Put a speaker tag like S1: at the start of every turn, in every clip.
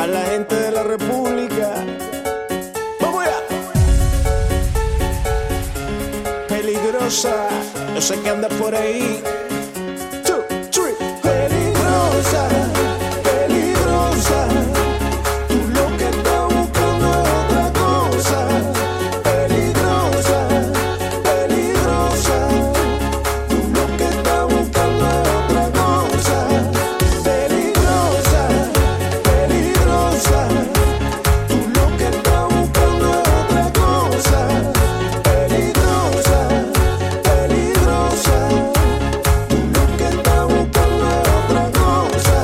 S1: para la gente de la República. ¡Vamos allá! Peligrosa, yo sé que andas por ahí. 2, 3. Peligrosa, peligrosa. Tú lo que estás buscando es otra cosa. Peligrosa, peligrosa. Tú lo que estás buscando es otra cosa. Peligrosa, peligrosa. Tú lo que estás buscando es otra cosa. Peligrosa, peligrosa. Tú lo que estás buscando es otra cosa.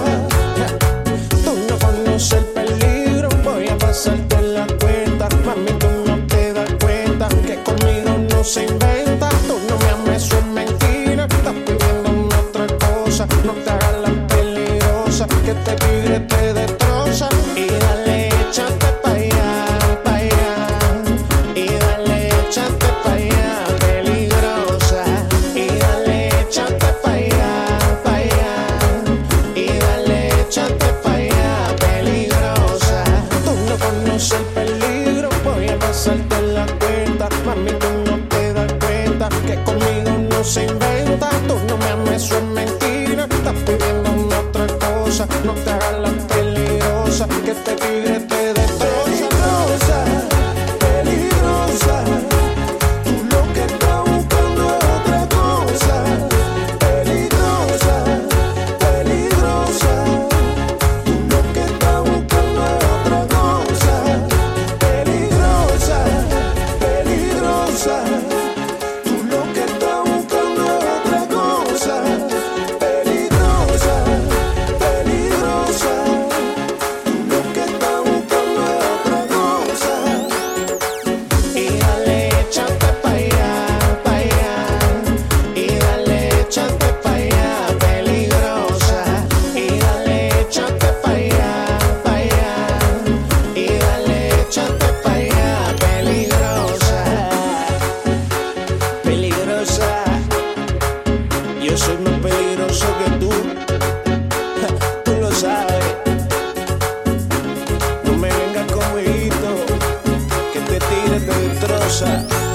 S1: Tú no conoces el peligro, voy a pasarte la cuenta. Mami, tú no te das cuenta que conmigo no se inventa. Tú no me ames, eso es mentira. Estás pidiéndome otra cosa. No te hagas la peligrosa, que este tigre te destroza. Y dale, échate pa' allá, pa' allá. Y dale, échate pa' allá, peligrosa. Y dale, échate pa' allá, pa' allá. Y dale, échate pa' allá, peligrosa. Tú no conoces el peligro, voy a pasarte la cuenta. Mami, tú no te das cuenta que conmigo no se inventa. Tú no me ames, eso es mentira. Estás pidiéndome otra cosa. No te hagas la peligrosa, que este tigre te destroza. Peligrosa, peligrosa. Tú lo que estás buscando es otra cosa. Peligrosa, peligrosa. Tú lo que estás buscando es otra cosa. Peligrosa, peligrosa. Tú lo que estás buscando es otra cosa. Peligrosa, peligrosa. Tú lo que estás buscando es otra cosa. Y dale, échate pa' allá, pa' allá. Y dale, échate pa' allá, peligrosa. Y dale, échate pa' allá, pa' allá. Y dale, échate pa' allá, peligrosa. Peligrosa. Yo soy más peligroso que tú. Tú lo sabes. No me vengas con jueguito, que este tigre te destroza.